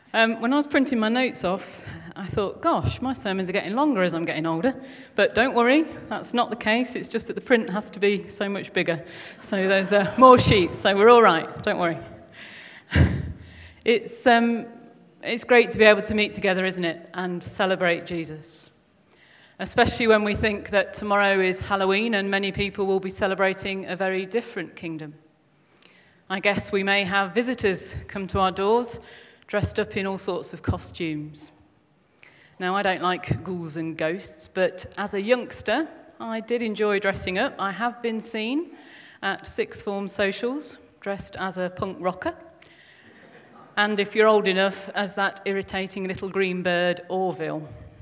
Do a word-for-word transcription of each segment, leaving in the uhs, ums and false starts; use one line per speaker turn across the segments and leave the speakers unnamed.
Um, when I was printing my notes off, I thought, gosh, my sermons are getting longer as I'm getting older. But don't worry, that's not the case. It's just that the print has to be so much bigger. So there's uh, more sheets, so we're all right. Don't worry. It's, um, it's great to be able to meet together, isn't it, and celebrate Jesus. Especially when we think that tomorrow is Halloween and many people will be celebrating a very different kingdom. I guess we may have visitors come to our doors dressed up in all sorts of costumes. Now, I don't like ghouls and ghosts, but as a youngster, I did enjoy dressing up. I have been seen at sixth form socials dressed as a punk rocker. And if you're old enough, as that irritating little green bird, Orville.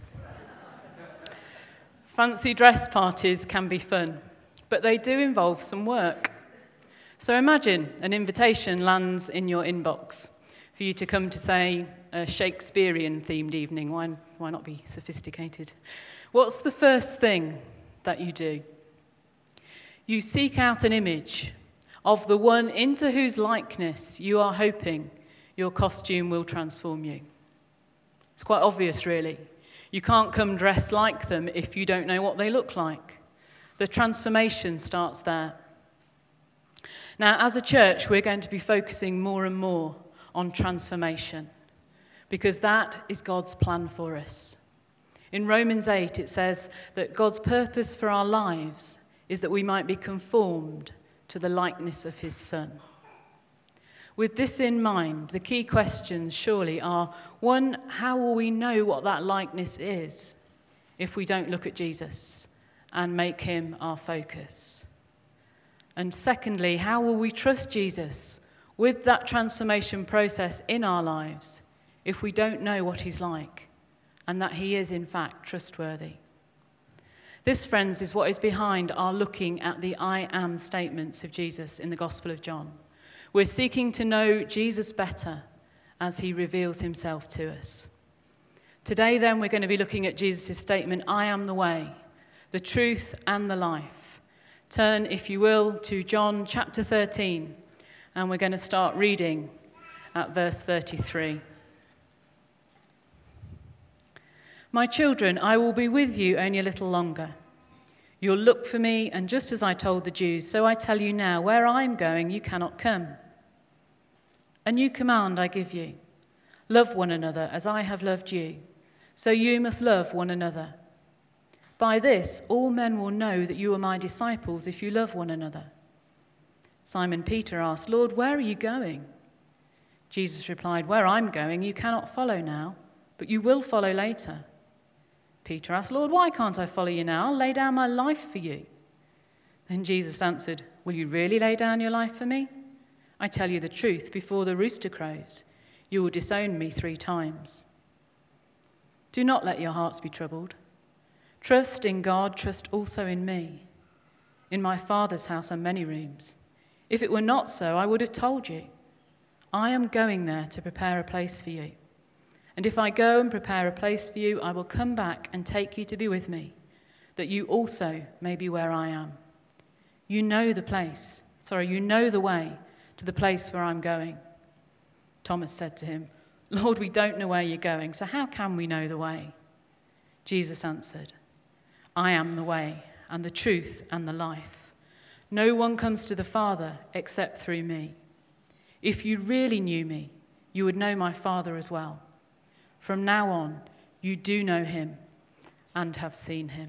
Fancy dress parties can be fun, but they do involve some work. So imagine an invitation lands in your inbox for you to come to, say, a Shakespearean-themed evening. Why, why not be sophisticated? What's the first thing that you do? You seek out an image of the one into whose likeness you are hoping your costume will transform you. It's quite obvious, really. You can't come dressed like them if you don't know what they look like. The transformation starts there. Now, as a church, we're going to be focusing more and more on transformation, because that is God's plan for us. In Romans eight, it says that God's purpose for our lives is that we might be conformed to the likeness of his Son. With this in mind, the key questions surely are, one, how will we know what that likeness is if we don't look at Jesus and make him our focus? And secondly, how will we trust Jesus with that transformation process in our lives if we don't know what he's like and that he is, in fact, trustworthy? This, friends, is what is behind our looking at the I am statements of Jesus in the Gospel of John. We're seeking to know Jesus better as he reveals himself to us. Today, then, we're going to be looking at Jesus' statement, I am the way, the truth, and the life. Turn, if you will, to John chapter thirteen. And we're going to start reading at verse thirty-three. My children, I will be with you only a little longer. You'll look for me, and just as I told the Jews, so I tell you now, where I'm going, you cannot come. A new command I give you. Love one another as I have loved you. So you must love one another. By this, all men will know that you are my disciples if you love one another. Simon Peter asked, Lord, where are you going? Jesus replied, where I'm going, you cannot follow now, but you will follow later. Peter asked, Lord, why can't I follow you now? I'll lay down my life for you. Then Jesus answered, will you really lay down your life for me? I tell you the truth, before the rooster crows, you will disown me three times. Do not let your hearts be troubled. Trust in God, trust also in me. In my Father's house are many rooms. If it were not so, I would have told you. I am going there to prepare a place for you. And if I go and prepare a place for you, I will come back and take you to be with me, that you also may be where I am. You know the place, sorry, you know the way to the place where I'm going. Thomas said to him, Lord, we don't know where you're going, so how can we know the way? Jesus answered, I am the way and the truth and the life. No one comes to the Father except through me. If you really knew me, you would know my Father as well. From now on, you do know him and have seen him.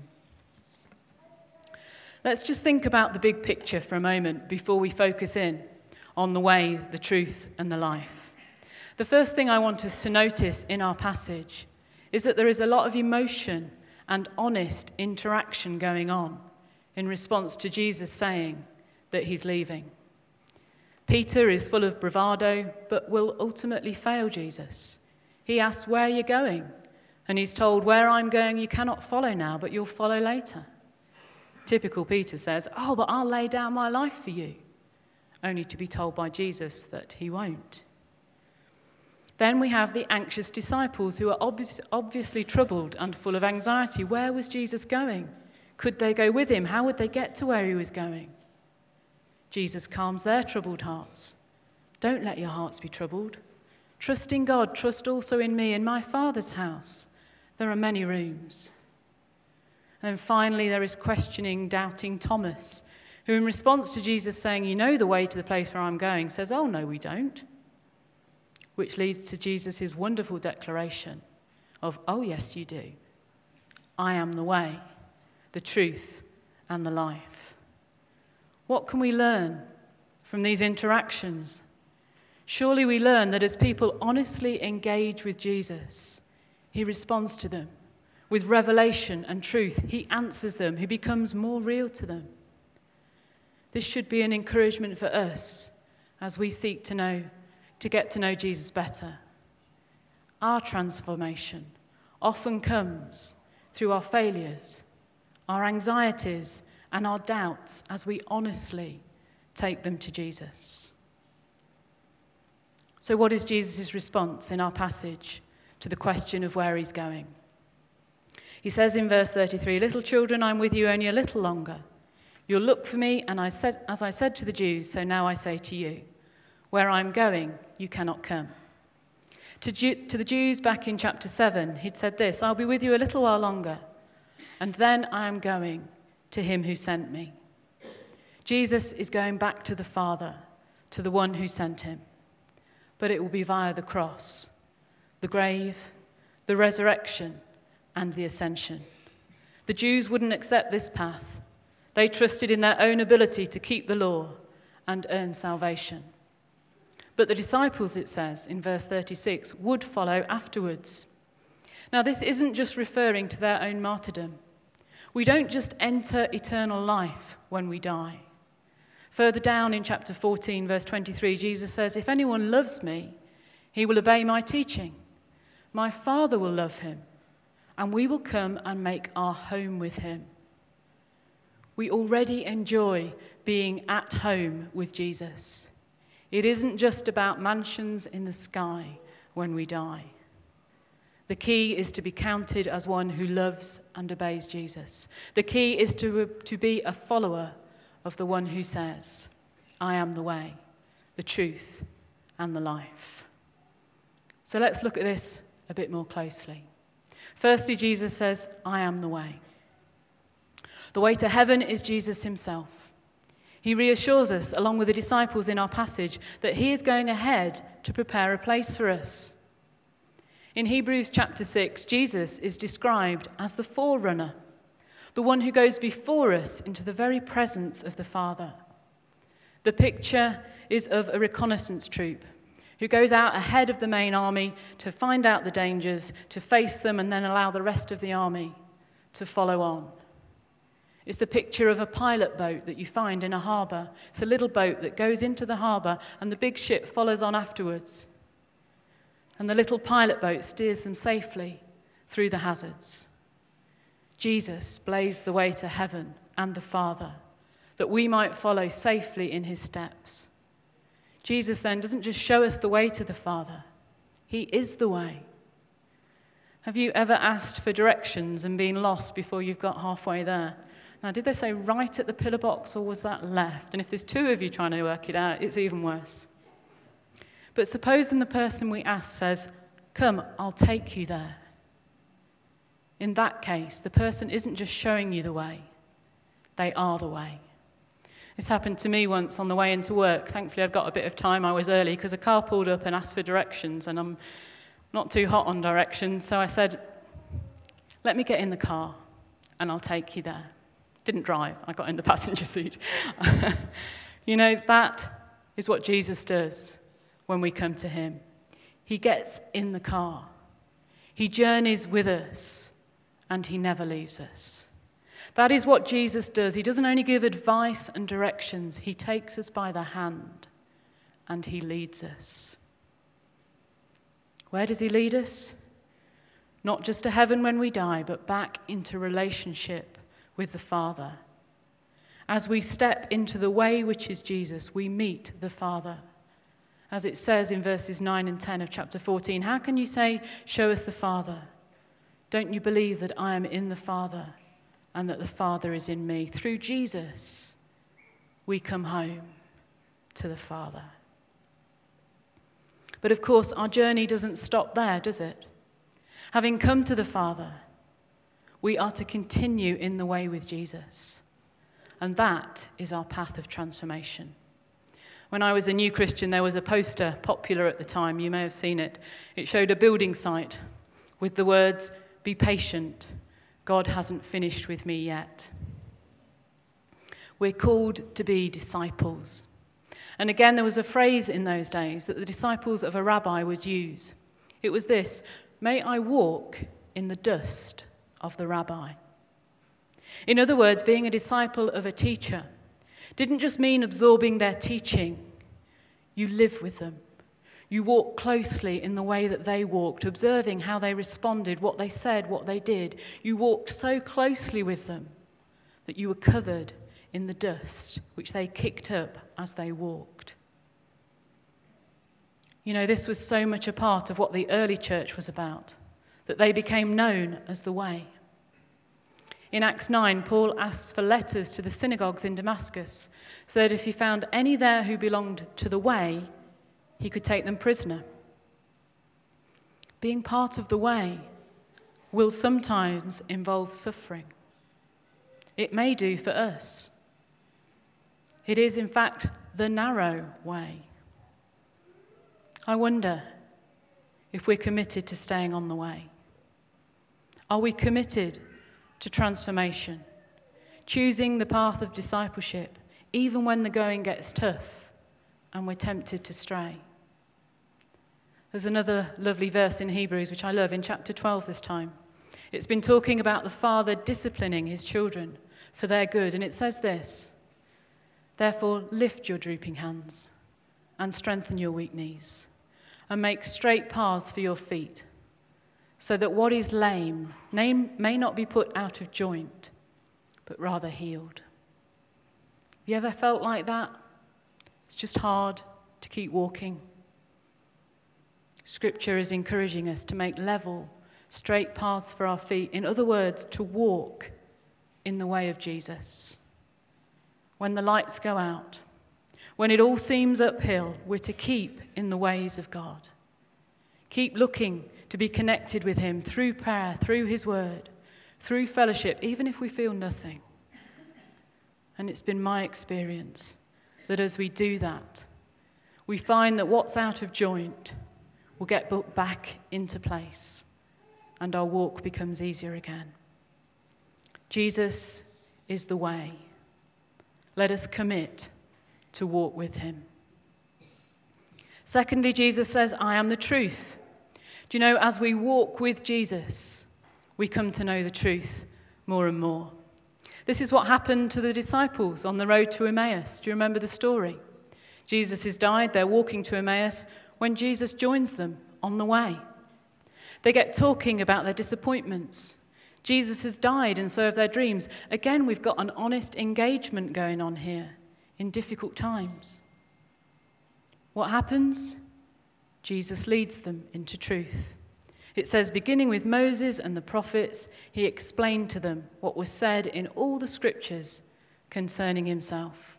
Let's just think about the big picture for a moment before we focus in on the way, the truth, and the life. The first thing I want us to notice in our passage is that there is a lot of emotion and honest interaction going on in response to Jesus saying that he's leaving. Peter is full of bravado, but will ultimately fail Jesus. He asks, where are you going? And he's told, where I'm going you cannot follow now, but you'll follow later. Typical Peter says, oh, but I'll lay down my life for you, only to be told by Jesus that he won't. Then we have the anxious disciples who are obvious, obviously troubled and full of anxiety. Where was Jesus going? Could they go with him? How would they get to where he was going? Jesus calms their troubled hearts. Don't let your hearts be troubled. Trust in God, trust also in me. In my Father's house there are many rooms. And then finally there is questioning, doubting Thomas, who in response to Jesus saying, you know the way to the place where I'm going, says, oh no, we don't. Which leads to Jesus' wonderful declaration of, oh yes, you do. I am the way, the truth, and the life. What can we learn from these interactions? Surely we learn that as people honestly engage with Jesus, he responds to them with revelation and truth. He answers them. He becomes more real to them. This should be an encouragement for us as we seek to know, to get to know Jesus better. Our transformation often comes through our failures, our anxieties, and our doubts as we honestly take them to Jesus. So what is Jesus' response in our passage to the question of where he's going? He says in verse thirty-three, little children, I'm with you only a little longer. You'll look for me, and I said, as I said to the Jews, so now I say to you, where I'm going, you cannot come. To, Jew, to the Jews back in chapter seven, he'd said this, I'll be with you a little while longer, and then I am going to him who sent me. Jesus is going back to the Father, to the one who sent him. But it will be via the cross, the grave, the resurrection, and the ascension. The Jews wouldn't accept this path. They trusted in their own ability to keep the law and earn salvation. But the disciples, it says in verse thirty-six, would follow afterwards. Now, this isn't just referring to their own martyrdom. We don't just enter eternal life when we die. Further down in chapter fourteen, verse twenty-three, Jesus says, if anyone loves me, he will obey my teaching. My Father will love him, and we will come and make our home with him. We already enjoy being at home with Jesus. It isn't just about mansions in the sky when we die. The key is to be counted as one who loves and obeys Jesus. The key is to, to be a follower of the one who says, I am the way, the truth, and the life. So let's look at this a bit more closely. Firstly, Jesus says, I am the way. The way to heaven is Jesus himself. He reassures us, along with the disciples in our passage, that he is going ahead to prepare a place for us. In Hebrews chapter six, Jesus is described as the forerunner, the one who goes before us into the very presence of the Father. The picture is of a reconnaissance troop who goes out ahead of the main army to find out the dangers, to face them, and then allow the rest of the army to follow on. It's the picture of a pilot boat that you find in a harbour. It's a little boat that goes into the harbour and the big ship follows on afterwards. And the little pilot boat steers them safely through the hazards. Jesus blazed the way to heaven and the Father, that we might follow safely in his steps. Jesus then doesn't just show us the way to the Father, he is the way. Have you ever asked for directions and been lost before you've got halfway there? Now, did they say right at the pillar box or was that left? And if there's two of you trying to work it out, it's even worse. But supposing the person we ask says, come, I'll take you there. In that case, the person isn't just showing you the way, they are the way. This happened to me once on the way into work. Thankfully, I'd got a bit of time. I was early because a car pulled up and asked for directions, and I'm not too hot on directions. So I said, let me get in the car and I'll take you there. Didn't drive. I got in the passenger seat. You know, that is what Jesus does when we come to him. He gets in the car. He journeys with us, and he never leaves us. That is what Jesus does. He doesn't only give advice and directions. He takes us by the hand, and he leads us. Where does he lead us? Not just to heaven when we die, but back into relationship with the Father. As we step into the way which is Jesus, we meet the Father. As it says in verses nine and ten of chapter fourteen, how can you say, show us the Father? Don't you believe that I am in the Father and that the Father is in me? Through Jesus, we come home to the Father. But of course, our journey doesn't stop there, does it? Having come to the Father, we are to continue in the way with Jesus. And that is our path of transformation. When I was a new Christian, there was a poster popular at the time. You may have seen it. It showed a building site with the words, "Be patient. God hasn't finished with me yet." We're called to be disciples. And again, there was a phrase in those days that the disciples of a rabbi would use. It was this: "May I walk in the dust of the rabbi." In other words, being a disciple of a teacher didn't just mean absorbing their teaching. You live with them. You walk closely in the way that they walked, observing how they responded, what they said, what they did. You walked so closely with them that you were covered in the dust which they kicked up as they walked. You know, this was so much a part of what the early church was about, that they became known as the way. In Acts nine, Paul asks for letters to the synagogues in Damascus so that if he found any there who belonged to the way, he could take them prisoner. Being part of the way will sometimes involve suffering. It may do for us. It is, in fact, the narrow way. I wonder if we're committed to staying on the way. Are we committed to transformation, choosing the path of discipleship, even when the going gets tough and we're tempted to stray? There's another lovely verse in Hebrews, which I love, in chapter twelve this time. It's been talking about the Father disciplining his children for their good, and it says this: "Therefore lift your drooping hands and strengthen your weak knees, and make straight paths for your feet, so that what is lame may not be put out of joint, but rather healed." Have you ever felt like that? It's just hard to keep walking. Scripture is encouraging us to make level, straight paths for our feet. In other words, to walk in the way of Jesus. When the lights go out, when it all seems uphill, we're to keep in the ways of God. Keep looking to be connected with him through prayer, through his word, through fellowship, even if we feel nothing. And it's been my experience that as we do that, we find that what's out of joint will get put back into place, and our walk becomes easier again. Jesus is the way. Let us commit to walk with him. Secondly, Jesus says, "I am the truth." Do you know, as we walk with Jesus, we come to know the truth more and more. This is what happened to the disciples on the road to Emmaus. Do you remember the story? Jesus has died, they're walking to Emmaus when Jesus joins them on the way. They get talking about their disappointments. Jesus has died, and so have their dreams. Again, we've got an honest engagement going on here in difficult times. What happens? Jesus leads them into truth. It says, beginning with Moses and the prophets, he explained to them what was said in all the scriptures concerning himself.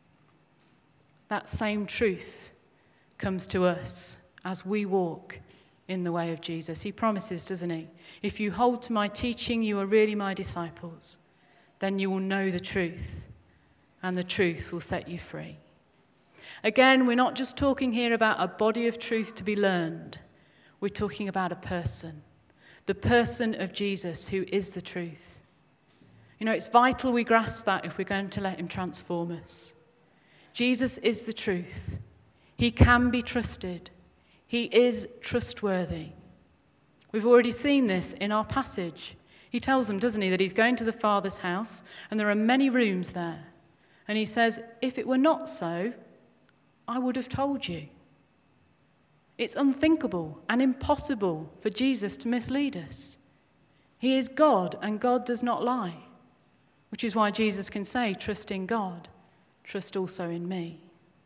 That same truth comes to us as we walk in the way of Jesus. He promises, doesn't he? If you hold to my teaching, you are really my disciples. Then you will know the truth, and the truth will set you free. Again, we're not just talking here about a body of truth to be learned. We're talking about a person, the person of Jesus, who is the truth. You know, it's vital we grasp that if we're going to let him transform us. Jesus is the truth. He can be trusted. He is trustworthy. We've already seen this in our passage. He tells them, doesn't he, that he's going to the Father's house, and there are many rooms there. And he says, if it were not so, I would have told you. It's unthinkable and impossible for Jesus to mislead us. He is God, and God does not lie, which is why Jesus can say, trust in God, trust also in me.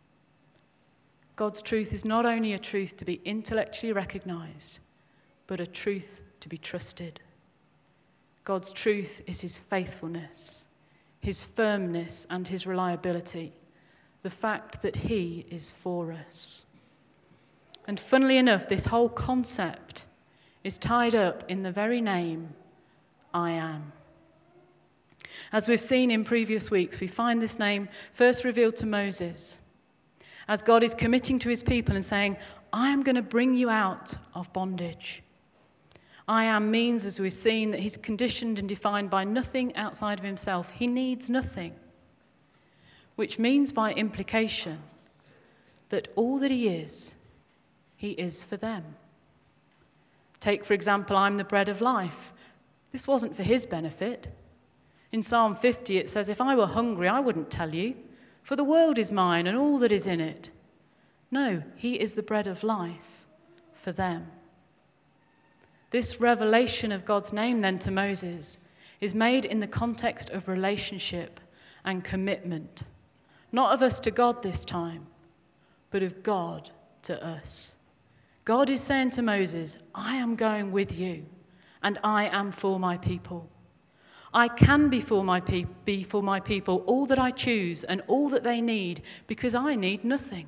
God's truth is not only a truth to be intellectually recognized, but a truth to be trusted. God's truth is his faithfulness, his firmness, and his reliability, the fact that he is for us. And funnily enough, this whole concept is tied up in the very name, I am. As we've seen in previous weeks, we find this name first revealed to Moses, as God is committing to his people and saying, I am going to bring you out of bondage. I am means, as we've seen, that he's conditioned and defined by nothing outside of himself. He needs nothing, which means by implication that all that he is, he is for them. Take, for example, I'm the bread of life. This wasn't for his benefit. In Psalm fifty, it says, if I were hungry, I wouldn't tell you, for the world is mine and all that is in it. No, he is the bread of life for them. This revelation of God's name then to Moses is made in the context of relationship and commitment, not of us to God this time, but of God to us. God is saying to Moses, I am going with you, and I am for my people. I can be for my, pe- be for my people all that I choose and all that they need, because I need nothing.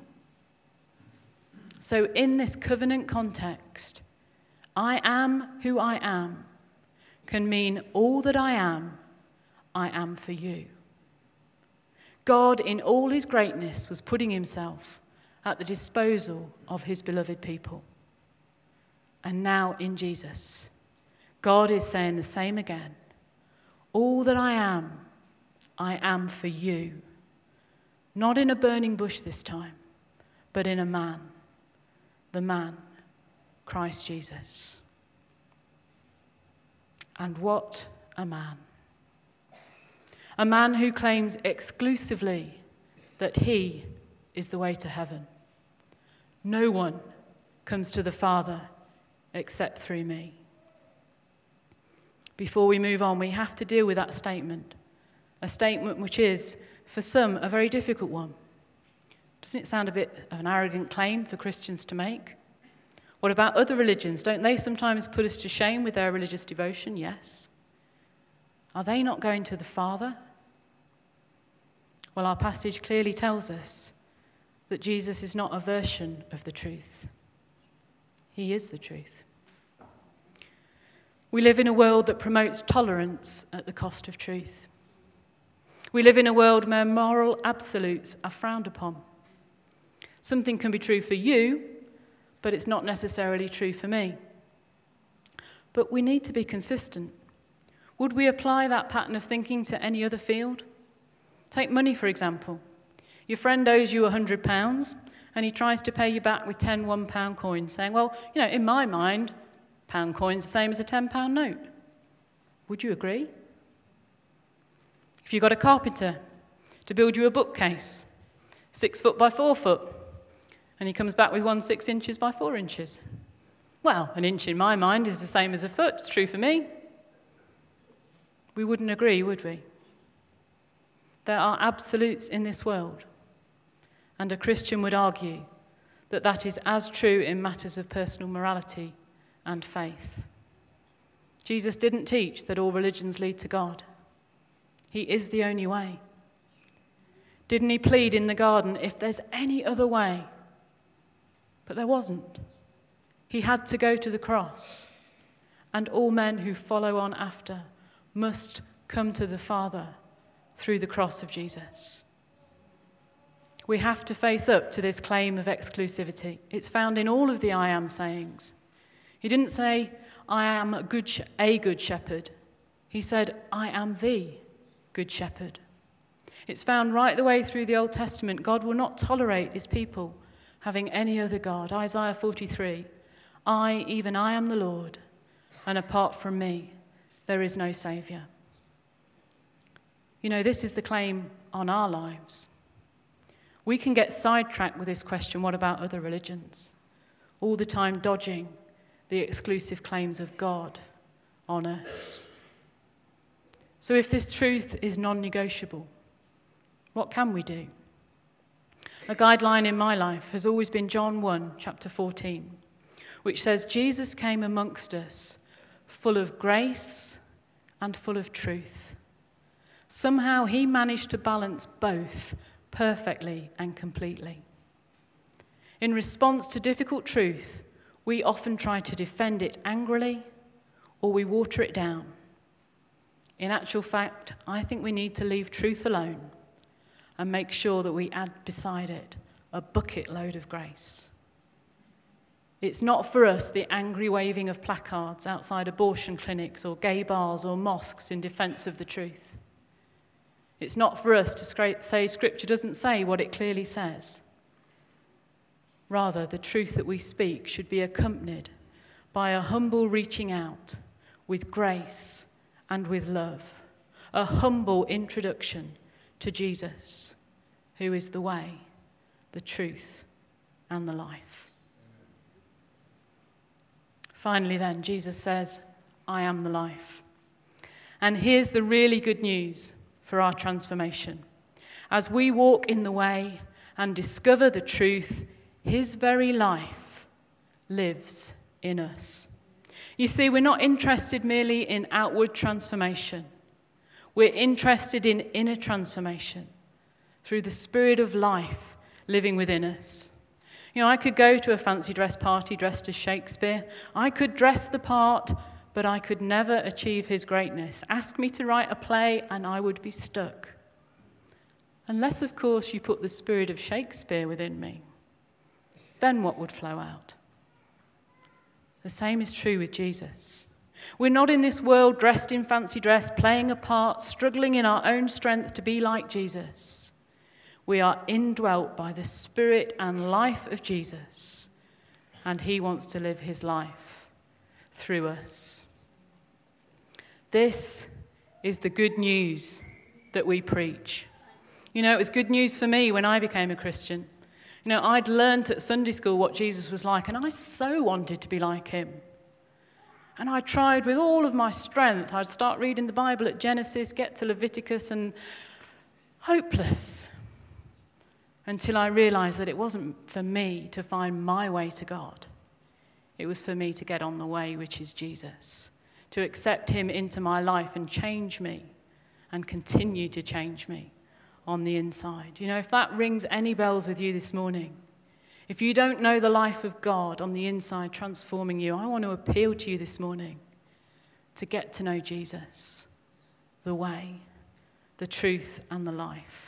So in this covenant context, I am who I am can mean all that I am, I am for you. God, in all his greatness, was putting himself at the disposal of his beloved people. And now in Jesus, God is saying the same again. All that I am, I am for you. Not in a burning bush this time, but in a man. The man, Christ Jesus. And what a man. A man who claims exclusively that he is the way to heaven. No one comes to the Father except through me. Before we move on, we have to deal with that statement. A statement which is, for some, a very difficult one. Doesn't it sound a bit of an arrogant claim for Christians to make? What about other religions? Don't they sometimes put us to shame with their religious devotion? Yes. Are they not going to the Father? Well, our passage clearly tells us that Jesus is not a version of the truth. He is the truth. We live in a world that promotes tolerance at the cost of truth. We live in a world where moral absolutes are frowned upon. Something can be true for you, but it's not necessarily true for me. But we need to be consistent. Would we apply that pattern of thinking to any other field? Take money, for example. Your friend owes you one hundred pounds, and he tries to pay you back with ten one-pound coins, saying, well, you know, in my mind, pound coin's the same as a ten-pound note. Would you agree? If you got a carpenter to build you a bookcase, six foot by four foot, and he comes back with one six inches by four inches. Well, an inch in my mind is the same as a foot. It's true for me. We wouldn't agree, would we? There are absolutes in this world, and a Christian would argue that that is as true in matters of personal morality and faith. Jesus didn't teach that all religions lead to God. He is the only way. Didn't he plead in the garden, if there's any other way? But there wasn't. He had to go to the cross, and all men who follow on after must come to the Father through the cross of Jesus. We have to face up to this claim of exclusivity. It's found in all of the I am sayings. He didn't say, I am a good, sh- a good shepherd. He said, I am the good shepherd. It's found right the way through the Old Testament. God will not tolerate his people having any other God. Isaiah forty-three, I, even I am the Lord, and apart from me, there is no Saviour. You know, this is the claim on our lives. We can get sidetracked with this question, what about other religions? All the time dodging the exclusive claims of God on us. So if this truth is non-negotiable, what can we do? A guideline in my life has always been John one, chapter fourteen, which says, Jesus came amongst us full of grace and full of truth. Somehow he managed to balance both perfectly and completely. In response to difficult truth, we often try to defend it angrily, or we water it down. In actual fact, I think we need to leave truth alone and make sure that we add beside it a bucket load of grace. It's not for us the angry waving of placards outside abortion clinics or gay bars or mosques in defense of the truth. It's not for us to say Scripture doesn't say what it clearly says. Rather, the truth that we speak should be accompanied by a humble reaching out with grace and with love, a humble introduction to Jesus, who is the way, the truth, and the life. Finally then, Jesus says, I am the life. And here's the really good news for our transformation. As we walk in the way and discover the truth, his very life lives in us. You see, we're not interested merely in outward transformation. We're interested in inner transformation through the Spirit of life living within us. You know, I could go to a fancy dress party dressed as Shakespeare. I could dress the part, but I could never achieve his greatness. Ask me to write a play, and I would be stuck. Unless, of course, you put the spirit of Shakespeare within me. Then what would flow out? The same is true with Jesus. We're not in this world dressed in fancy dress, playing a part, struggling in our own strength to be like Jesus. We are indwelt by the Spirit and life of Jesus, and he wants to live his life through us. This is the good news that we preach. You know, it was good news for me when I became a Christian. You know, I'd learned at Sunday school what Jesus was like, and I so wanted to be like him. And I tried with all of my strength. I'd start reading the Bible at Genesis, get to Leviticus, and hopeless. Until I realized that it wasn't for me to find my way to God. It was for me to get on the way, which is Jesus. To accept him into my life and change me and continue to change me on the inside. You know, if that rings any bells with you this morning, if you don't know the life of God on the inside transforming you, I want to appeal to you this morning to get to know Jesus, the way, the truth, and the life.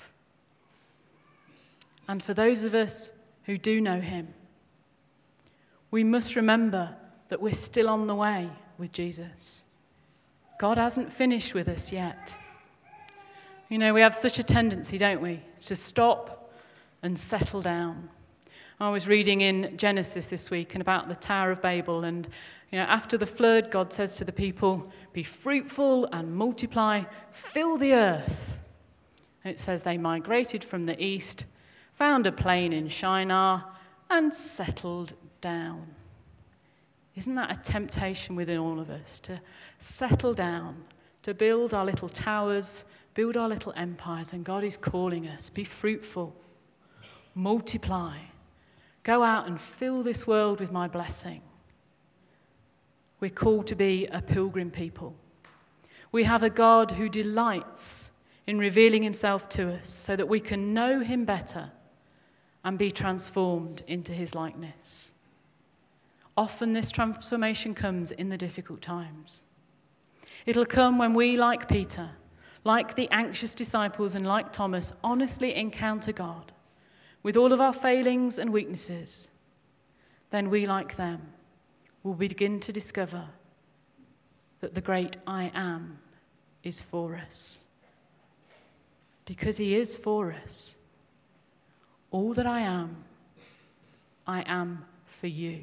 And for those of us who do know him, we must remember that we're still on the way with Jesus. God hasn't finished with us yet. You know, we have such a tendency, don't we, to stop and settle down. I was reading in Genesis this week and about the Tower of Babel, and you know, after the flood, God says to the people, "Be fruitful and multiply, fill the earth." And it says they migrated from the east, found a plain in Shinar, and settled down. Isn't that a temptation within all of us to settle down, to build our little towers, build our little empires? And God is calling us, be fruitful, multiply, go out and fill this world with my blessing. We're called to be a pilgrim people. We have a God who delights in revealing himself to us so that we can know him better and be transformed into his likeness. Often this transformation comes in the difficult times. It'll come when we, like Peter, like the anxious disciples and like Thomas, honestly encounter God with all of our failings and weaknesses. Then we, like them, will begin to discover that the great I am is for us. Because he is for us. All that I am, I am for you.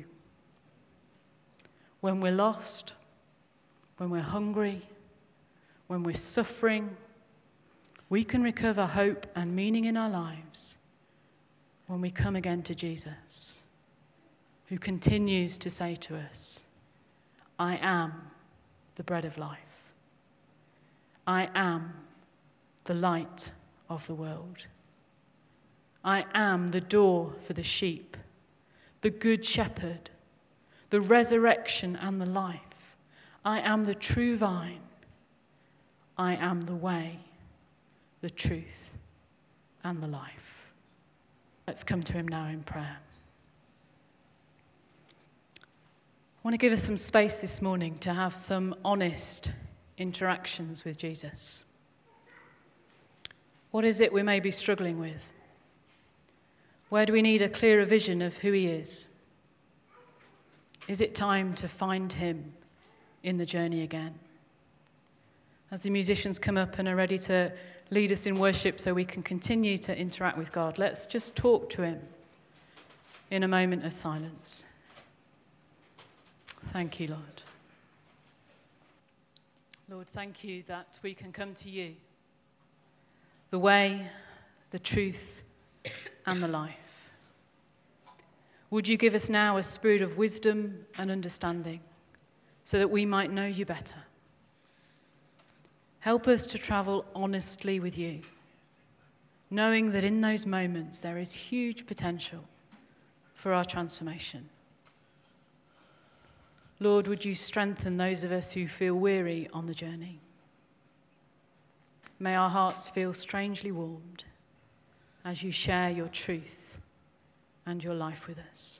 When we're lost, when we're hungry, when we're suffering, we can recover hope and meaning in our lives when we come again to Jesus, who continues to say to us, I am the bread of life. I am the light of the world. I am the door for the sheep, the good shepherd, the resurrection and the life. I am the true vine. I am the way, the truth, and the life. Let's come to him now in prayer. want to give us some space this morning to have some honest interactions with Jesus. What is it we may be struggling with? Where do we need a clearer vision of who he is? Is it time to find him in the journey again? As the musicians come up and are ready to lead us in worship so we can continue to interact with God, let's just talk to him in a moment of silence. Thank you, Lord. Lord, thank you that we can come to you, the way, the truth, and the life. Would you give us now a spirit of wisdom and understanding so that we might know you better? Help us to travel honestly with you, knowing that in those moments there is huge potential for our transformation. Lord, would you strengthen those of us who feel weary on the journey? May our hearts feel strangely warmed as you share your truth and your life with us.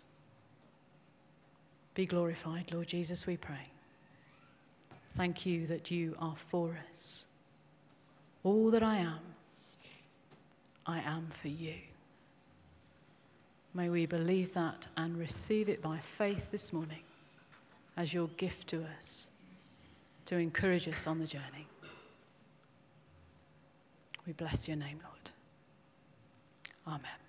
Be glorified, Lord Jesus, we pray. Thank you that you are for us. All that I am, I am for you. May we believe that and receive it by faith this morning as your gift to us to encourage us on the journey. We bless your name, Lord. Amen.